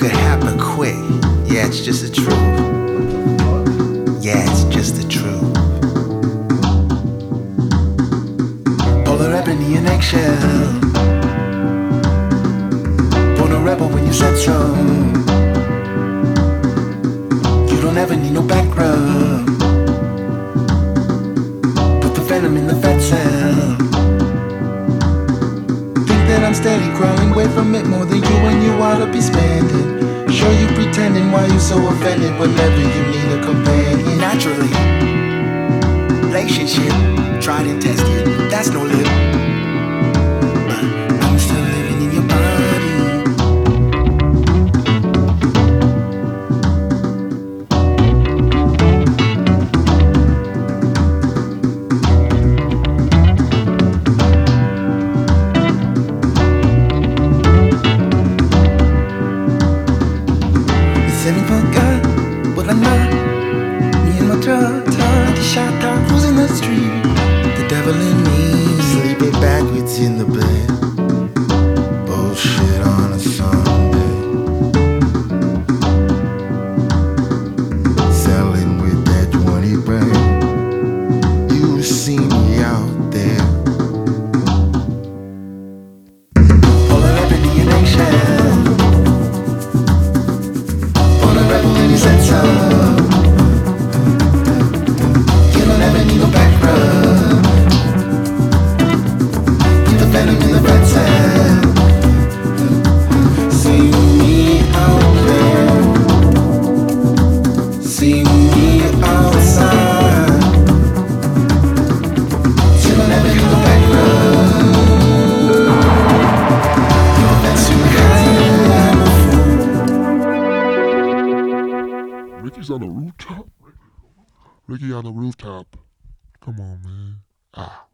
could happen quick. Yeah, it's just the truth. Yeah, it's just the truth. Polar ebony and eggshell. Born a rebel when you said so. You don't ever need no back rub. Put the venom in the fat cell. Think that I'm steady crawling away from it more than you and you ought to be spending. Sure you pretending why you so offended whenever you need a companion. Naturally, relationship, tried and tested, that's no lip. But I'm still living in your body. Said we forgot what I know. Me and my drug, the shot top, who's in the street? The devil in me, sleeping backwards in the bed. Bullshit on a Sunday. Selling with that 20 brand. You see me out there. Polar ebony and eggshell. When you said so, you don't ever need no back rub. Put the venom in the red cell. See me out there. See me outside. You don't ever need no back rub. You're too high. Ricky's on the rooftop? Ricky on the rooftop. Come on, man. Ah.